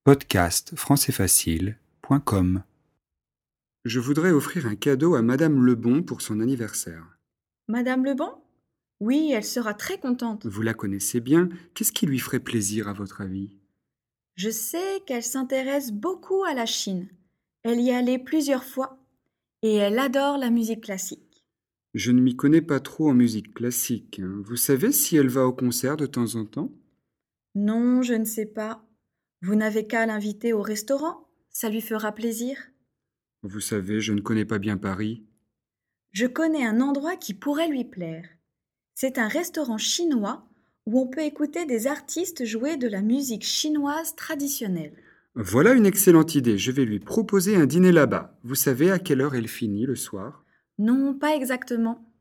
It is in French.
podcastfrancaisfacile.com. Je voudrais offrir un cadeau à Madame Lebon pour son anniversaire. Madame Lebon? Oui, elle sera très contente. Vous la connaissez bien, qu'est-ce qui lui ferait plaisir à votre avis? Je sais qu'elle s'intéresse beaucoup à la Chine. Elle y est allée plusieurs fois et elle adore la musique classique. Je ne m'y connais pas trop en musique classique. Vous savez si elle va au concert de temps en temps? Non, je ne sais pas. Vous n'avez qu'à l'inviter au restaurant, ça lui fera plaisir. Vous savez, je ne connais pas bien Paris. Je connais un endroit qui pourrait lui plaire. C'est un restaurant chinois où on peut écouter des artistes jouer de la musique chinoise traditionnelle. Voilà une excellente idée, je vais lui proposer un dîner là-bas. Vous savez à quelle heure elle finit le soir? Non, pas exactement.